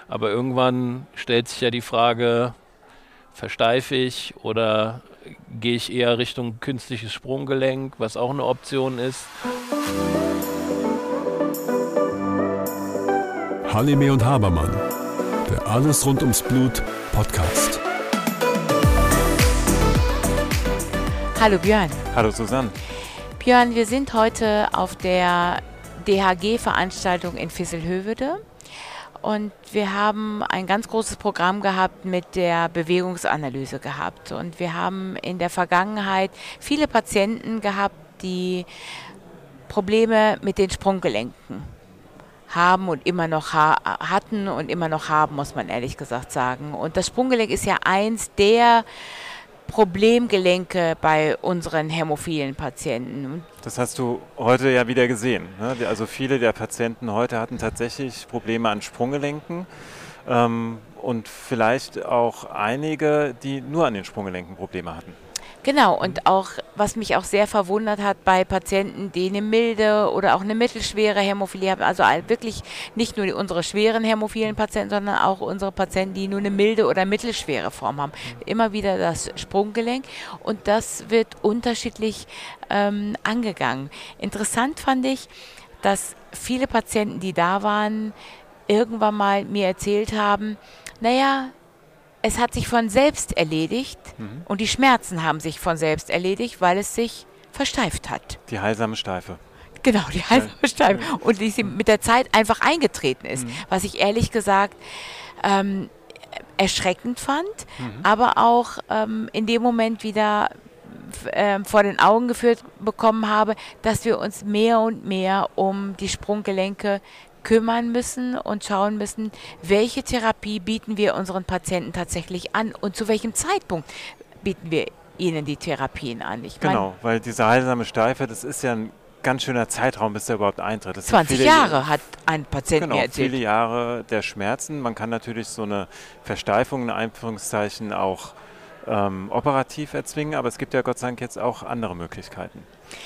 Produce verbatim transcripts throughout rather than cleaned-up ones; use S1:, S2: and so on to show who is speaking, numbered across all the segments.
S1: Aber irgendwann stellt sich ja die Frage, versteife ich oder gehe ich eher Richtung künstliches Sprunggelenk, was auch eine Option ist.
S2: Halime und Habermann, der Alles rund ums Blut Podcast.
S3: Hallo Björn.
S4: Hallo Susanne.
S3: Björn, wir sind heute auf der D H G-Veranstaltung in Visselhövede und wir haben ein ganz großes Programm gehabt mit der Bewegungsanalyse gehabt. Und wir haben in der Vergangenheit viele Patienten gehabt, die Probleme mit den Sprunggelenken haben und immer noch ha- hatten und immer noch haben, muss man ehrlich gesagt sagen. Und das Sprunggelenk ist ja eins der Problemgelenke bei unseren hämophilen Patienten.
S4: Das hast du heute ja wieder gesehen, ne? Also viele der Patienten heute hatten tatsächlich Probleme an Sprunggelenken ähm, und vielleicht auch einige, die nur an den Sprunggelenken Probleme hatten.
S3: Genau, und auch, was mich auch sehr verwundert hat bei Patienten, die eine milde oder auch eine mittelschwere Hämophilie haben, also wirklich nicht nur die, unsere schweren hämophilen Patienten, sondern auch unsere Patienten, die nur eine milde oder mittelschwere Form haben. Immer wieder das Sprunggelenk und das wird unterschiedlich ähm, angegangen. Interessant fand ich, dass viele Patienten, die da waren, irgendwann mal mir erzählt haben, naja, es hat sich von selbst erledigt mhm. und die Schmerzen haben sich von selbst erledigt, weil es sich versteift hat.
S4: Die heilsame Steife.
S3: Genau, die heilsame ja. Steife. Und die mit der Zeit einfach eingetreten ist. Mhm. Was ich ehrlich gesagt ähm, erschreckend fand, mhm. aber auch ähm, in dem Moment wieder äh, vor den Augen geführt bekommen habe, dass wir uns mehr und mehr um die Sprunggelenke kümmern müssen und schauen müssen, welche Therapie bieten wir unseren Patienten tatsächlich an und zu welchem Zeitpunkt bieten wir ihnen die Therapien an. Ich
S4: genau, mein, weil diese heilsame Steife, das ist ja ein ganz schöner Zeitraum, bis der überhaupt eintritt. Das
S3: zwanzig
S4: viele,
S3: Jahre hat ein Patient
S4: genau,
S3: mir erzählt.
S4: Viele Jahre der Schmerzen. Man kann natürlich so eine Versteifung in Anführungszeichen auch ähm, operativ erzwingen, aber es gibt ja Gott sei Dank jetzt auch andere Möglichkeiten.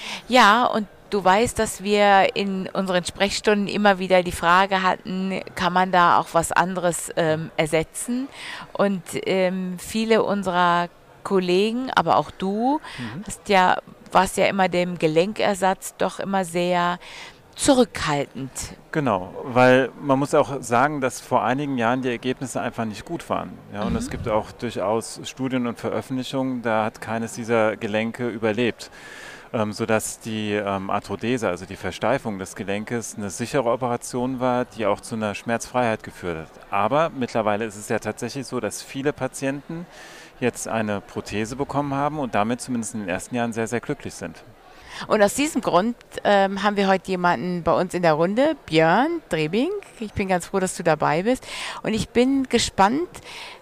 S3: Ja, und du weißt, dass wir in unseren Sprechstunden immer wieder die Frage hatten, kann man da auch was anderes ähm, ersetzen? Und ähm, viele unserer Kollegen, aber auch du, mhm. hast ja, warst ja immer dem Gelenkersatz doch immer sehr zurückhaltend.
S4: Genau, weil man muss auch sagen, dass vor einigen Jahren die Ergebnisse einfach nicht gut waren. Ja, und mhm. es gibt auch durchaus Studien und Veröffentlichungen, da hat keines dieser Gelenke überlebt. Ähm, sodass die ähm, Arthrodese, also die Versteifung des Gelenkes, eine sichere Operation war, die auch zu einer Schmerzfreiheit geführt hat. Aber mittlerweile ist es ja tatsächlich so, dass viele Patienten jetzt eine Prothese bekommen haben und damit zumindest in den ersten Jahren sehr, sehr glücklich sind.
S3: Und aus diesem Grund ähm, haben wir heute jemanden bei uns in der Runde, Björn Drebing. Ich bin ganz froh, dass du dabei bist. Und ich bin gespannt,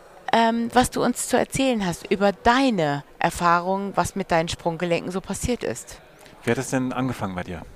S3: Ähm, was du uns zu erzählen hast über deine Erfahrungen, was mit deinen Sprunggelenken so passiert ist.
S4: Wie hat es denn angefangen bei dir?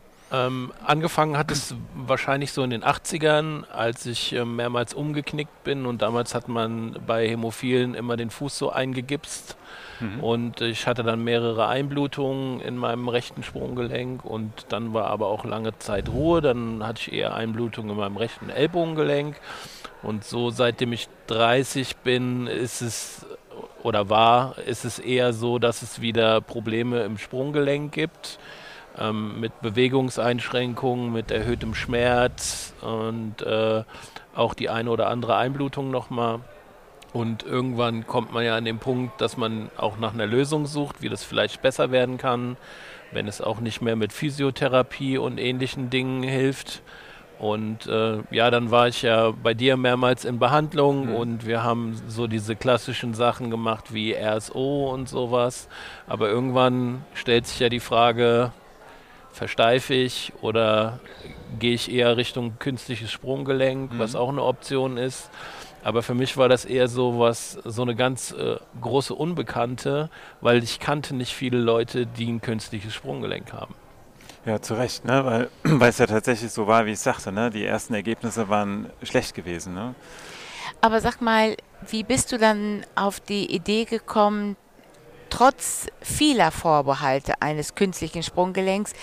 S1: Ähm, angefangen hat es wahrscheinlich so in den achtzigern, als ich äh, mehrmals umgeknickt bin und damals hat man bei Hämophilen immer den Fuß so eingegipst mhm. und ich hatte dann mehrere Einblutungen in meinem rechten Sprunggelenk und dann war aber auch lange Zeit Ruhe, dann hatte ich eher Einblutungen in meinem rechten Ellbogengelenk. Und so seitdem ich dreißig bin, ist es oder war, ist es eher so, dass es wieder Probleme im Sprunggelenk gibt, ähm, mit Bewegungseinschränkungen, mit erhöhtem Schmerz und äh, auch die eine oder andere Einblutung nochmal. Und irgendwann kommt man ja an den Punkt, dass man auch nach einer Lösung sucht, wie das vielleicht besser werden kann, wenn es auch nicht mehr mit Physiotherapie und ähnlichen Dingen hilft. Und äh, ja, dann war ich ja bei dir mehrmals in Behandlung mhm. und wir haben so diese klassischen Sachen gemacht wie R S O und sowas. Aber irgendwann stellt sich ja die Frage, versteife ich oder gehe ich eher Richtung künstliches Sprunggelenk, mhm. was auch eine Option ist. Aber für mich war das eher so was, so eine ganz äh, große Unbekannte, weil ich kannte nicht viele Leute, die ein künstliches Sprunggelenk haben.
S4: Ja, zu Recht, ne? weil, weil es ja tatsächlich so war, wie ich sagte, ne? Die ersten Ergebnisse waren schlecht gewesen. Ne?
S3: Aber sag mal, wie bist du dann auf die Idee gekommen, trotz vieler Vorbehalte eines künstlichen Sprunggelenks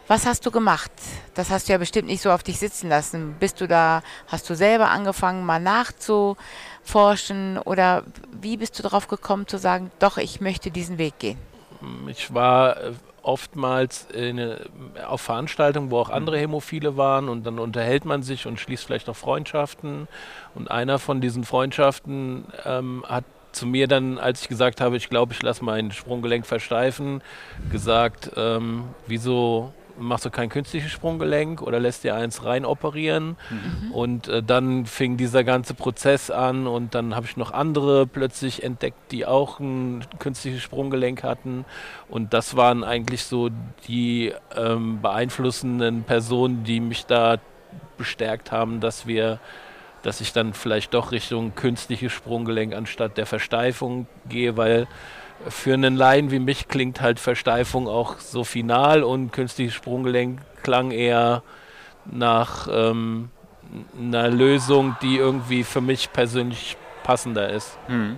S3: Was hast du gemacht? Das hast du ja bestimmt nicht so auf dich sitzen lassen. Bist du da, hast du selber angefangen, mal nachzuforschen oder wie bist du darauf gekommen zu sagen, doch, ich möchte diesen Weg gehen?
S1: Ich war äh, oftmals in, äh, auf Veranstaltungen, wo auch andere Hämophile waren und dann unterhält man sich und schließt vielleicht noch Freundschaften. Und einer von diesen Freundschaften ähm, hat zu mir dann, als ich gesagt habe, ich glaube, ich lasse mein Sprunggelenk versteifen, gesagt, ähm, wieso machst du kein künstliches Sprunggelenk oder lässt dir eins rein operieren? Mhm. Und äh, dann fing dieser ganze Prozess an und dann habe ich noch andere plötzlich entdeckt, die auch ein künstliches Sprunggelenk hatten. Und das waren eigentlich so die ähm, beeinflussenden Personen, die mich da bestärkt haben, dass wir dass ich dann vielleicht doch Richtung künstliches Sprunggelenk anstatt der Versteifung gehe, weil für einen Laien wie mich klingt halt Versteifung auch so final und künstliches Sprunggelenk klang eher nach ähm, einer Lösung, die irgendwie für mich persönlich passender ist.
S4: Mhm.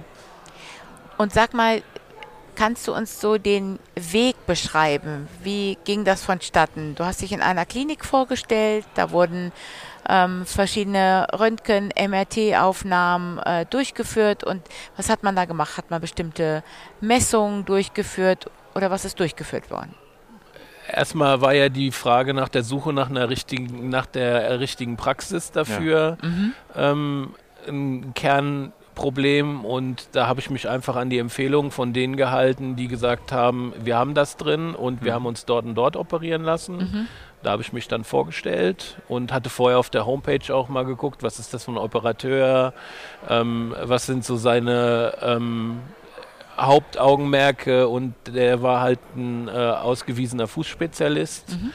S3: Und sag mal, kannst du uns so den Weg beschreiben? Wie ging das vonstatten? Du hast dich in einer Klinik vorgestellt, da wurden ähm, verschiedene Röntgen-, M R T-Aufnahmen äh, durchgeführt. Und was hat man da gemacht? Hat man bestimmte Messungen durchgeführt oder was ist durchgeführt worden?
S1: Erstmal war ja die Frage nach der Suche nach einer richtigen, nach der richtigen Praxis dafür
S3: Ja. Mhm.
S1: ähm, ein Kernproblem und da habe ich mich einfach an die Empfehlungen von denen gehalten, die gesagt haben, wir haben das drin und mhm. wir haben uns dort und dort operieren lassen. Mhm. Da habe ich mich dann vorgestellt und hatte vorher auf der Homepage auch mal geguckt, was ist das für ein Operateur, ähm, was sind so seine ähm, Hauptaugenmerke und der war halt ein äh, ausgewiesener Fußspezialist mhm.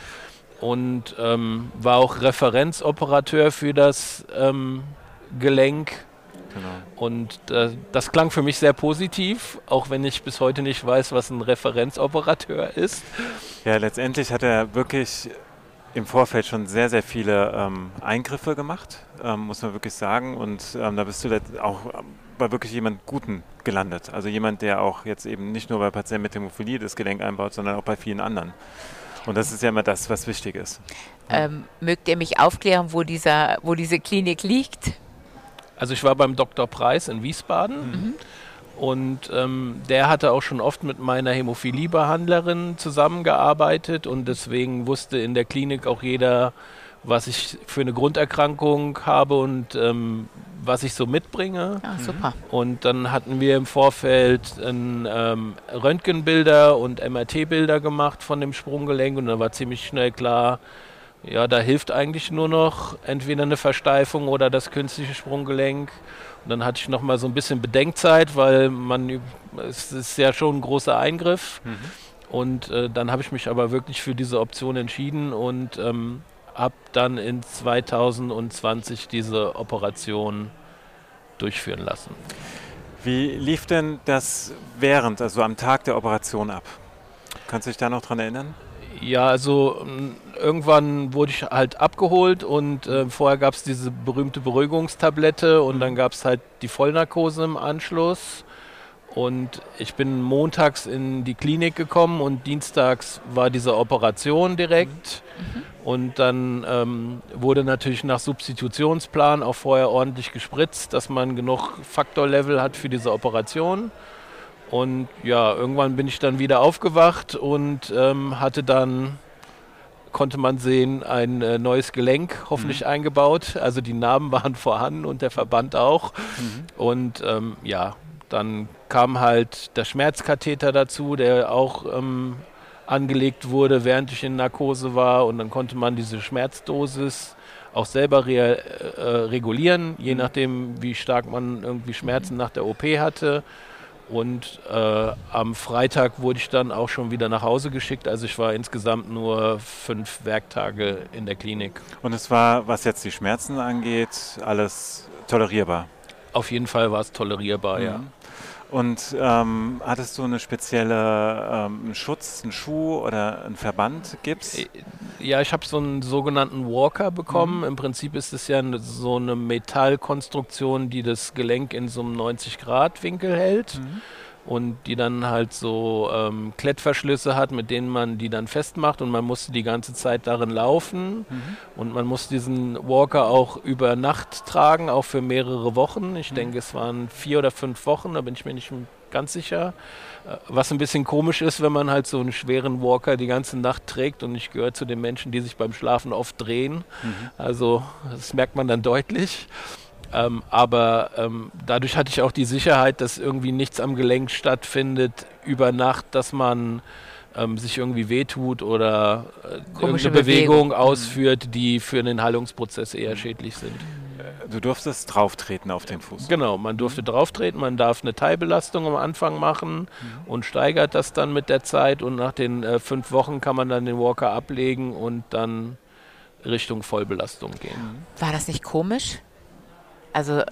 S1: und ähm, war auch Referenzoperateur für das ähm, Gelenk. Genau. Und äh, das klang für mich sehr positiv, auch wenn ich bis heute nicht weiß, was ein Referenzoperateur ist.
S4: Ja, letztendlich hat er wirklich im Vorfeld schon sehr, sehr viele ähm, Eingriffe gemacht, ähm, muss man wirklich sagen. Und ähm, da bist du auch bei wirklich jemand Guten gelandet. Also jemand, der auch jetzt eben nicht nur bei Patienten mit Hämophilie das Gelenk einbaut, sondern auch bei vielen anderen. Und das ist ja immer das, was wichtig ist.
S3: Ähm, mögt ihr mich aufklären, wo, dieser, wo diese Klinik liegt?
S1: Also ich war beim Doktor Preis in Wiesbaden.
S3: Mhm.
S1: Und ähm, der hatte auch schon oft mit meiner Hämophiliebehandlerin zusammengearbeitet und deswegen wusste in der Klinik auch jeder, was ich für eine Grunderkrankung habe und ähm, was ich so mitbringe.
S3: Ah, super.
S1: Und dann hatten wir im Vorfeld ein, ähm, Röntgenbilder und M R T-Bilder gemacht von dem Sprunggelenk und da war ziemlich schnell klar, ja, da hilft eigentlich nur noch entweder eine Versteifung oder das künstliche Sprunggelenk. Und dann hatte ich noch mal so ein bisschen Bedenkzeit, weil man, es ist ja schon ein großer Eingriff. Mhm. Und äh, dann habe ich mich aber wirklich für diese Option entschieden und ähm, habe dann in zweitausendzwanzig diese Operation durchführen lassen.
S4: Wie lief denn das während, also am Tag der Operation ab? Kannst du dich da noch dran erinnern?
S1: Ja, also irgendwann wurde ich halt abgeholt und äh, vorher gab es diese berühmte Beruhigungstablette und dann gab es halt die Vollnarkose im Anschluss und ich bin montags in die Klinik gekommen und dienstags war diese Operation direkt mhm. und dann ähm, wurde natürlich nach Substitutionsplan auch vorher ordentlich gespritzt, dass man genug Faktorlevel hat für diese Operation. Und ja, irgendwann bin ich dann wieder aufgewacht und ähm, hatte dann, konnte man sehen, ein äh, neues Gelenk hoffentlich mhm. eingebaut. Also die Narben waren vorhanden und der Verband auch. Mhm. Und ähm, ja, dann kam halt der Schmerzkatheter dazu, der auch ähm, angelegt wurde, während ich in Narkose war. Und dann konnte man diese Schmerzdosis auch selber re äh, regulieren, je nachdem, wie stark man irgendwie Schmerzen nach der O P hatte. Und äh, am Freitag wurde ich dann auch schon wieder nach Hause geschickt. Also ich war insgesamt nur fünf Werktage in der Klinik.
S4: Und es war, was jetzt die Schmerzen angeht, alles tolerierbar?
S1: Auf jeden Fall war es tolerierbar, mhm. ja.
S4: Und ähm, hattest du eine spezielle ähm, einen Schutz, einen Schuh oder einen Verband, Gips?
S1: Ja, ich habe so einen sogenannten Walker bekommen. Mhm. Im Prinzip ist es ja eine, so eine Metallkonstruktion, die das Gelenk in so einem neunzig Grad Winkel hält. Mhm. und die dann halt so ähm, Klettverschlüsse hat, mit denen man die dann festmacht und man musste die ganze Zeit darin laufen mhm. und man muss diesen Walker auch über Nacht tragen, auch für mehrere Wochen. Ich mhm. denke, es waren vier oder fünf Wochen, da bin ich mir nicht ganz sicher. Was ein bisschen komisch ist, wenn man halt so einen schweren Walker die ganze Nacht trägt und ich gehöre zu den Menschen, die sich beim Schlafen oft drehen. Mhm. Also das merkt man dann deutlich. Ähm, aber ähm, dadurch hatte ich auch die Sicherheit, dass irgendwie nichts am Gelenk stattfindet über Nacht, dass man ähm, sich irgendwie wehtut oder äh, irgendeine Bewegung, Bewegung ausführt, die für den Heilungsprozess eher schädlich sind.
S4: Du durftest drauftreten auf den Fuß.
S1: Genau, man durfte drauftreten, man darf eine Teilbelastung am Anfang machen mhm. und steigert das dann mit der Zeit und nach den äh, fünf Wochen kann man dann den Walker ablegen und dann Richtung Vollbelastung gehen.
S3: War das nicht komisch? Also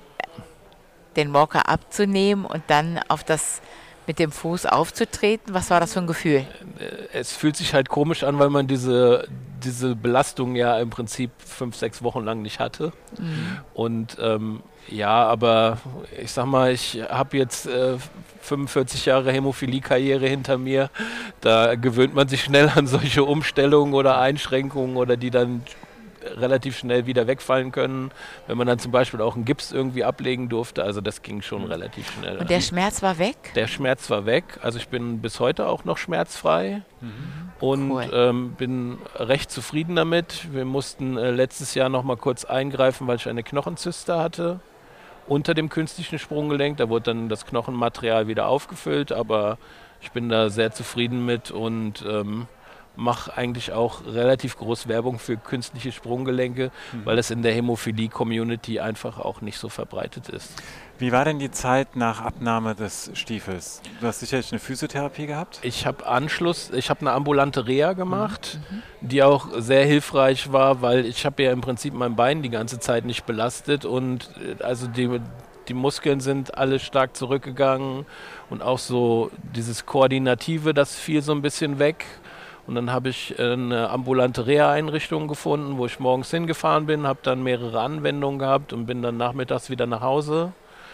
S3: den Walker abzunehmen und dann auf das mit dem Fuß aufzutreten, was war das für ein Gefühl?
S1: Es fühlt sich halt komisch an, weil man diese, diese Belastung ja im Prinzip fünf, sechs Wochen lang nicht hatte. Mhm. Und ähm, ja, aber ich sag mal, ich habe jetzt äh, fünfundvierzig Jahre Hämophilie-Karriere hinter mir. Da gewöhnt man sich schnell an solche Umstellungen oder Einschränkungen oder die dann relativ schnell wieder wegfallen können, wenn man dann zum Beispiel auch einen Gips irgendwie ablegen durfte. Also das ging schon relativ schnell.
S3: Und der Schmerz war weg?
S1: Der Schmerz war weg. Also ich bin bis heute auch noch schmerzfrei mhm. und cool. ähm, bin recht zufrieden damit. Wir mussten äh, letztes Jahr noch mal kurz eingreifen, weil ich eine Knochenzyste hatte unter dem künstlichen Sprunggelenk. Da wurde dann das Knochenmaterial wieder aufgefüllt, aber ich bin da sehr zufrieden mit und ähm, mache eigentlich auch relativ groß Werbung für künstliche Sprunggelenke, mhm. weil es in der Hämophilie-Community einfach auch nicht so verbreitet ist.
S4: Wie war denn die Zeit nach Abnahme des Stiefels? Du hast sicherlich eine Physiotherapie gehabt?
S1: Ich habe Anschluss, ich habe eine ambulante Reha gemacht, mhm. die auch sehr hilfreich war, weil ich habe ja im Prinzip mein Bein die ganze Zeit nicht belastet und also die Die Muskeln sind alle stark zurückgegangen und auch so dieses Koordinative, das fiel so ein bisschen weg. Und dann habe ich eine ambulante Reha-Einrichtung gefunden, wo ich morgens hingefahren bin, habe dann mehrere Anwendungen gehabt und bin dann nachmittags wieder nach Hause.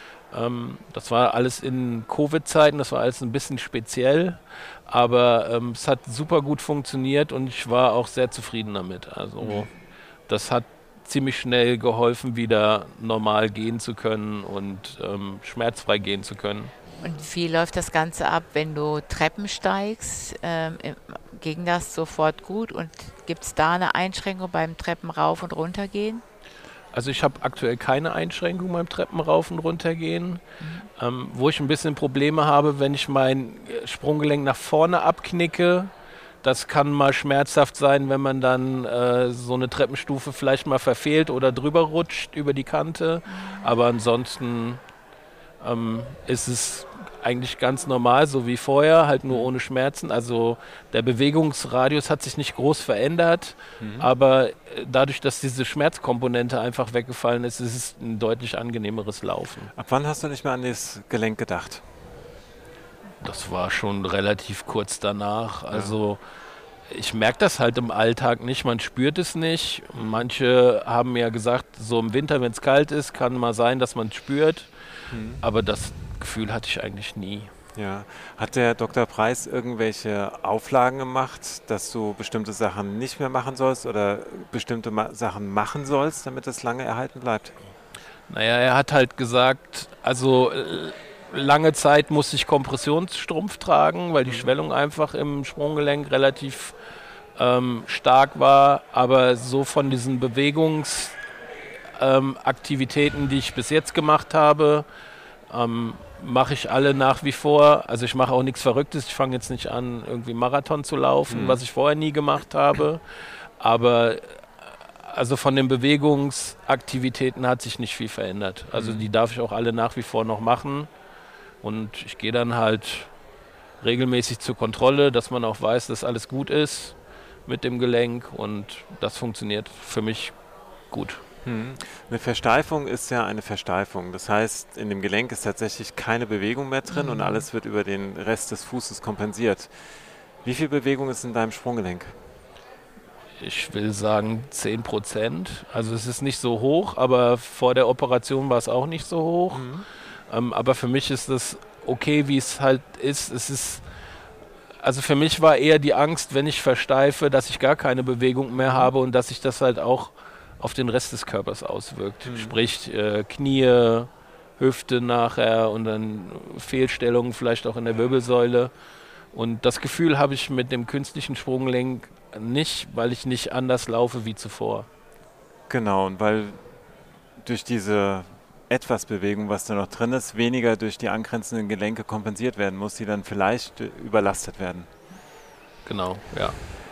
S1: Ähm, das war alles in Covid-Zeiten, das war alles ein bisschen speziell, aber ähm, es hat super gut funktioniert und ich war auch sehr zufrieden damit. Also mhm. das hat ziemlich schnell geholfen, wieder normal gehen zu können und ähm, schmerzfrei gehen zu können.
S3: Und wie läuft das Ganze ab, wenn du Treppen steigst? Ähm, ging das sofort gut und gibt es da eine Einschränkung beim Treppen rauf und runter gehen?
S1: Also ich habe aktuell keine Einschränkung beim Treppen rauf und runter gehen. Mhm. Ähm, wo ich ein bisschen Probleme habe, wenn ich mein Sprunggelenk nach vorne abknicke. Das kann mal schmerzhaft sein, wenn man dann äh, so eine Treppenstufe vielleicht mal verfehlt oder drüber rutscht über die Kante. Mhm. Aber ansonsten ähm, ist es eigentlich ganz normal, so wie vorher, halt nur ohne Schmerzen. Also der Bewegungsradius hat sich nicht groß verändert, mhm. aber dadurch, dass diese Schmerzkomponente einfach weggefallen ist, ist es ein deutlich angenehmeres Laufen.
S4: Ab wann hast du nicht mehr an das Gelenk gedacht?
S1: Das war schon relativ kurz danach. Also ja. ich merke das halt im Alltag nicht, man spürt es nicht. Manche haben mir gesagt, so im Winter, wenn es kalt ist, kann mal sein, dass man es spürt. Mhm. Aber das Gefühl hatte ich eigentlich nie.
S4: Ja. Hat der Doktor Preis irgendwelche Auflagen gemacht, dass du bestimmte Sachen nicht mehr machen sollst oder bestimmte Ma- Sachen machen sollst, damit es lange erhalten bleibt?
S1: Naja, er hat halt gesagt, also äh, lange Zeit musste ich Kompressionsstrumpf tragen, weil die mhm. Schwellung einfach im Sprunggelenk relativ ähm, stark war, aber so von diesen Bewegungsaktivitäten, ähm, die ich bis jetzt gemacht habe, ähm, mache ich alle nach wie vor. Also ich mache auch nichts Verrücktes. Ich fange jetzt nicht an, irgendwie Marathon zu laufen, mhm. was ich vorher nie gemacht habe. Aber also von den Bewegungsaktivitäten hat sich nicht viel verändert. Also mhm. die darf ich auch alle nach wie vor noch machen. Und ich gehe dann halt regelmäßig zur Kontrolle, dass man auch weiß, dass alles gut ist mit dem Gelenk. Und das funktioniert für mich gut.
S4: Eine Versteifung ist ja eine Versteifung. Das heißt, in dem Gelenk ist tatsächlich keine Bewegung mehr drin mhm. und alles wird über den Rest des Fußes kompensiert. Wie viel Bewegung ist in deinem Sprunggelenk?
S1: Ich will sagen zehn Prozent. Also es ist nicht so hoch, aber vor der Operation war es auch nicht so hoch. Mhm. Ähm, aber für mich ist es okay, wie es halt ist. Es ist, also für mich war eher die Angst, wenn ich versteife, dass ich gar keine Bewegung mehr habe und dass sich das halt auch auf den Rest des Körpers auswirkt. Mhm. Sprich, äh, Knie, Hüfte nachher und dann Fehlstellungen vielleicht auch in der Wirbelsäule. Und das Gefühl habe ich mit dem künstlichen Sprunggelenk nicht, weil ich nicht anders laufe wie zuvor.
S4: Genau, und weil durch diese etwas Bewegung, was da noch drin ist, weniger durch die angrenzenden Gelenke kompensiert werden muss, die dann vielleicht überlastet werden.
S1: Genau, ja.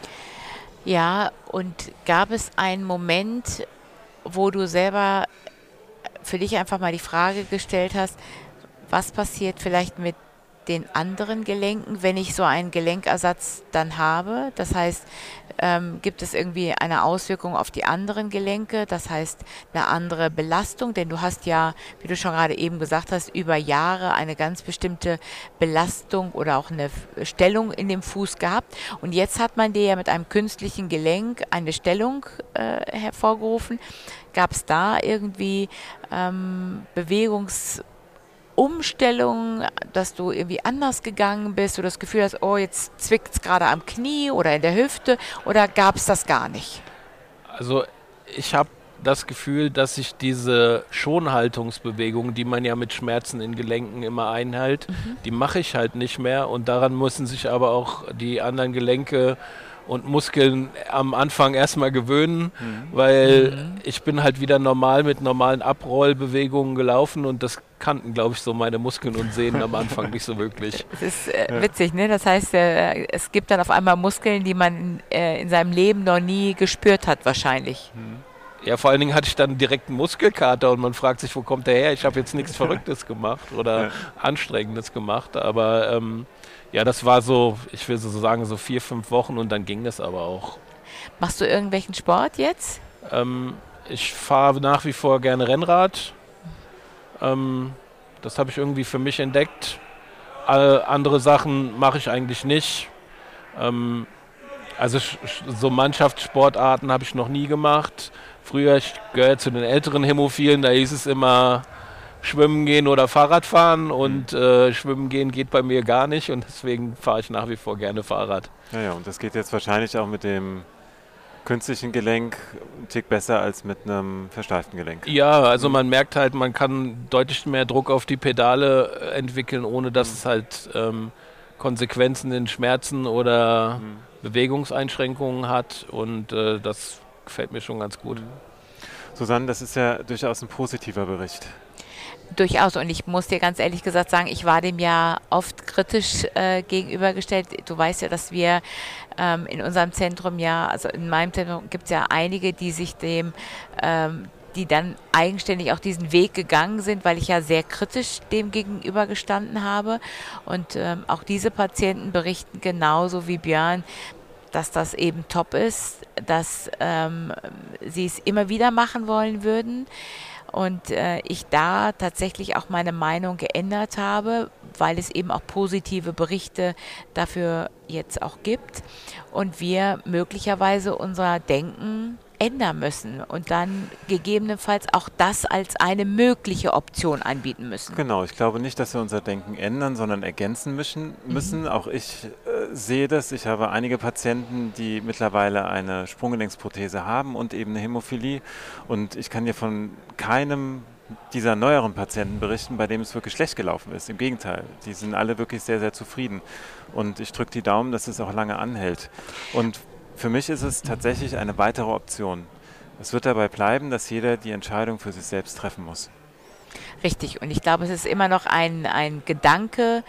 S3: Ja, und gab es einen Moment, wo du selber für dich einfach mal die Frage gestellt hast, was passiert vielleicht mit den anderen Gelenken, wenn ich so einen Gelenkersatz dann habe? Das heißt, ähm, gibt es irgendwie eine Auswirkung auf die anderen Gelenke? Das heißt, eine andere Belastung? Denn du hast ja, wie du schon gerade eben gesagt hast, über Jahre eine ganz bestimmte Belastung oder auch eine Stellung in dem Fuß gehabt. Und jetzt hat man dir ja mit einem künstlichen Gelenk eine Stellung äh, hervorgerufen. Gab es da irgendwie ähm, Bewegungs- Umstellung, dass du irgendwie anders gegangen bist oder das Gefühl hast, oh, jetzt zwickt es gerade am Knie oder in der Hüfte, oder gab es das gar nicht?
S1: Also ich habe das Gefühl, dass ich diese Schonhaltungsbewegung, die man ja mit Schmerzen in Gelenken immer einhält, mhm. die mache ich halt nicht mehr, und daran müssen sich aber auch die anderen Gelenke und Muskeln am Anfang erstmal gewöhnen, mhm. weil mhm. ich bin halt wieder normal mit normalen Abrollbewegungen gelaufen, und das kannten, glaube ich, so meine Muskeln und Sehnen am Anfang nicht so wirklich.
S3: Das ist äh, witzig, ne? Das heißt, äh, es gibt dann auf einmal Muskeln, die man äh, in seinem Leben noch nie gespürt hat wahrscheinlich.
S1: Mhm. Ja, vor allen Dingen hatte ich dann direkt einen Muskelkater und man fragt sich, wo kommt der her? Ich habe jetzt nichts Verrücktes gemacht oder ja. Anstrengendes gemacht, aber ähm, ja, das war so, ich will so sagen, so vier, fünf Wochen, und dann ging das aber auch.
S3: Machst du irgendwelchen Sport jetzt?
S1: Ähm, ich fahre nach wie vor gerne Rennrad. Ähm, das habe ich irgendwie für mich entdeckt. Alle andere Sachen mache ich eigentlich nicht. Ähm, also so Mannschaftssportarten habe ich noch nie gemacht. Früher, ich gehöre zu den älteren Hämophilen, da hieß es immer Schwimmen gehen oder Fahrrad fahren, und äh, Schwimmen gehen geht bei mir gar nicht, und deswegen fahre ich nach wie vor gerne Fahrrad.
S4: Ja, ja, und das geht jetzt wahrscheinlich auch mit dem künstlichen Gelenk ein Tick besser als mit einem versteiften Gelenk.
S1: Ja, also man merkt halt, man kann deutlich mehr Druck auf die Pedale entwickeln, ohne dass mhm. es halt ähm, Konsequenzen in Schmerzen oder mhm. Bewegungseinschränkungen hat, und äh, das gefällt mir schon ganz gut.
S4: Susanne, das ist ja durchaus ein positiver Bericht.
S3: Durchaus, und ich muss dir ganz ehrlich gesagt sagen, ich war dem ja oft kritisch äh, gegenübergestellt. Du weißt ja, dass wir ähm, in unserem Zentrum ja, also in meinem Zentrum gibt es ja einige, die sich dem, ähm, die dann eigenständig auch diesen Weg gegangen sind, weil ich ja sehr kritisch dem gegenüber gestanden habe. Und ähm, auch diese Patienten berichten genauso wie Björn, dass das eben top ist, dass ähm, sie es immer wieder machen wollen würden. Und äh, ich da tatsächlich auch meine Meinung geändert habe, weil es eben auch positive Berichte dafür jetzt auch gibt. Und wir möglicherweise unser Denken ändern müssen und dann gegebenenfalls auch das als eine mögliche Option anbieten müssen.
S4: Genau, ich glaube nicht, dass wir unser Denken ändern, sondern ergänzen müssen. müssen. Mhm. Auch ich äh, sehe das. Ich habe einige Patienten, die mittlerweile eine Sprunggelenksprothese haben und eben eine Hämophilie. Und ich kann dir von keinem dieser neueren Patienten berichten, bei dem es wirklich schlecht gelaufen ist. Im Gegenteil, die sind alle wirklich sehr, sehr zufrieden. Und ich drücke die Daumen, dass es auch lange anhält. Und für mich ist es tatsächlich eine weitere Option. Es wird dabei bleiben, dass jeder die Entscheidung für sich selbst treffen muss.
S3: Richtig, und ich glaube, es ist immer noch ein, ein Gedanke,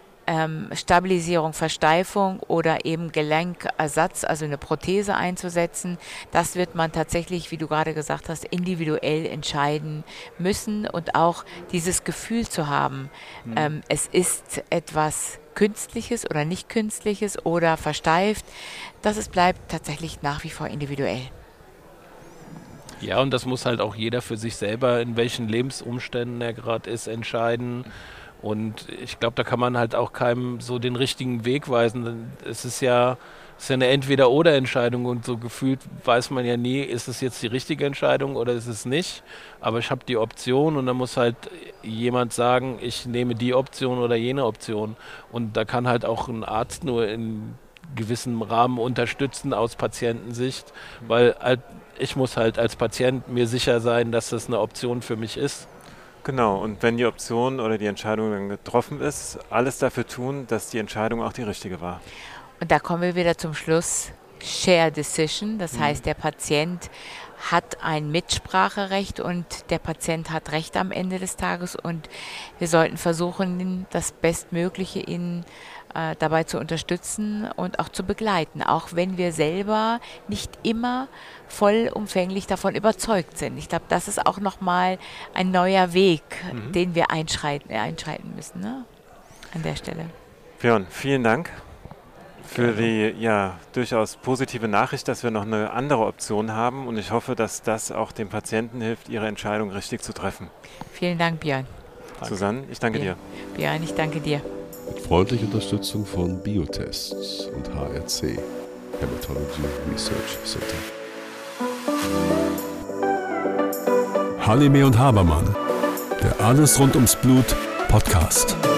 S3: ähm, Stabilisierung, Versteifung oder eben Gelenkersatz, also eine Prothese einzusetzen. Das wird man tatsächlich, wie du gerade gesagt hast, individuell entscheiden müssen, und auch dieses Gefühl zu haben, mhm. ähm, es ist etwas Künstliches oder nicht Künstliches oder versteift, dass es bleibt tatsächlich nach wie vor individuell.
S1: Ja, und das muss halt auch jeder für sich selber, in welchen Lebensumständen er gerade ist, entscheiden. Und ich glaube, da kann man halt auch keinem so den richtigen Weg weisen. Es ist ja, es ist ja eine Entweder-oder-Entscheidung, und so gefühlt weiß man ja nie, ist es jetzt die richtige Entscheidung oder ist es nicht. Aber ich habe die Option, und dann muss halt jemand sagen, ich nehme die Option oder jene Option. Und da kann halt auch ein Arzt nur in gewissem Rahmen unterstützen aus Patientensicht, weil halt, ich muss halt als Patient mir sicher sein, dass das eine Option für mich ist.
S4: Genau, und wenn die Option oder die Entscheidung dann getroffen ist, alles dafür tun, dass die Entscheidung auch die richtige war.
S3: Und da kommen wir wieder zum Schluss, Share Decision, das
S4: Mhm.
S3: heißt, der Patient hat ein Mitspracherecht und der Patient hat Recht am Ende des Tages und wir sollten versuchen, das Bestmögliche ihn äh, dabei zu unterstützen und auch zu begleiten, auch wenn wir selber nicht immer vollumfänglich davon überzeugt sind. Ich glaube, das ist auch nochmal ein neuer Weg,
S4: Mhm.
S3: den wir einschreiten, äh, einschreiten müssen, ne? An der Stelle.
S4: Björn, vielen Dank für die ja durchaus positive Nachricht, dass wir noch eine andere Option haben und ich hoffe, dass das auch den Patienten hilft, ihre Entscheidung richtig zu treffen.
S3: Vielen Dank, Björn.
S1: Danke.
S4: Susanne, ich danke
S3: Ja.
S4: dir.
S3: Björn, ich danke dir.
S2: Mit freundlicher Unterstützung von Biotests und H R C, Hematology Research Center. Halime und Habermann, der Alles rund ums Blut Podcast.